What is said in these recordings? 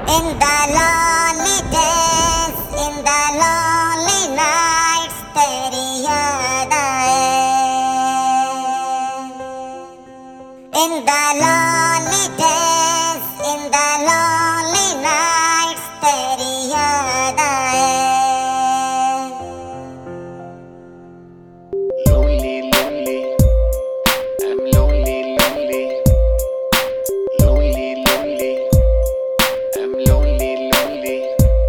In the lonely days, in the lonely nights, तेरी याद आए. In the lonely days, in the lonely nights, तेरी याद आए. Lonely, lonely, I'm lonely, lonely, lonely, lonely, I'm lonely, lonely.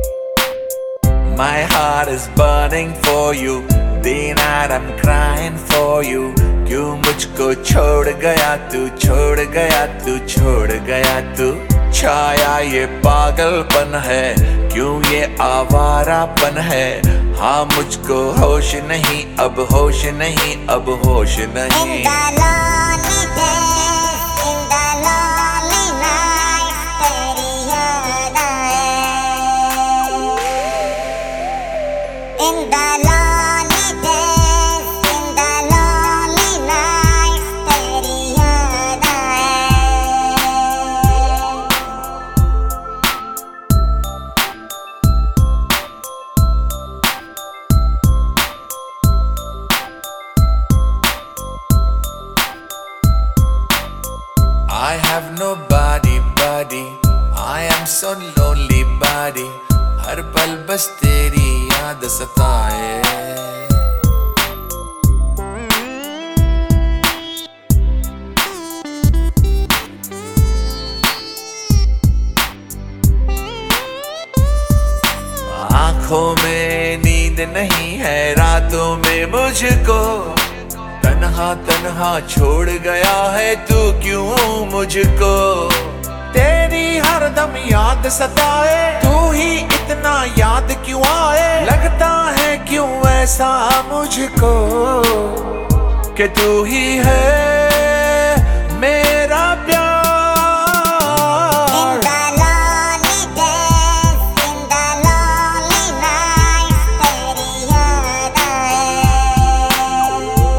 My heart is burning for you, day night I'm crying for you. क्यों मुझको छोड़ गया तू, छोड़ गया तू, छोड़ गया तू. छाया ये पागलपन है, क्यों ये आवारापन है. हाँ मुझको होश नहीं, अब होश नहीं, अब होश नहीं. In the lonely days, in the lonely nights, तेरी याद आए. In the lonely days, in the lonely nights, तेरी याद आए. I have nobody, buddy. I am so lonely, buddy. हर पल बस तेरी याद सताए. आँखों में नींद नहीं है, रातों में मुझको तन्हा तन्हा छोड़ गया है तू. क्यों मुझको तेरी हरदम याद सताए. तू ही इतना याद क्यों आए. लगता है क्यों ऐसा मुझको कि तू ही है मेरा प्यार. In the lonely days, in the lonely nights, तेरी याद आए.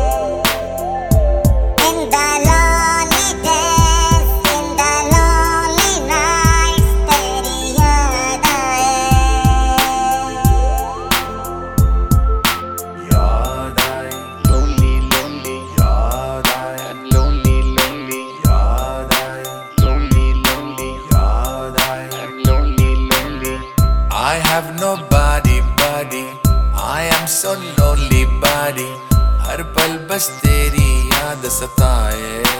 In the lonely days, in the lonely nights, तेरी याद आए. याद आई lonely lonely, याद आई I'm lonely lonely, याद आई lonely lonely, याद आई I'm lonely lonely. I have nobody, buddy. I am so lonely, buddy. हर पल बस तेरी याद सताए.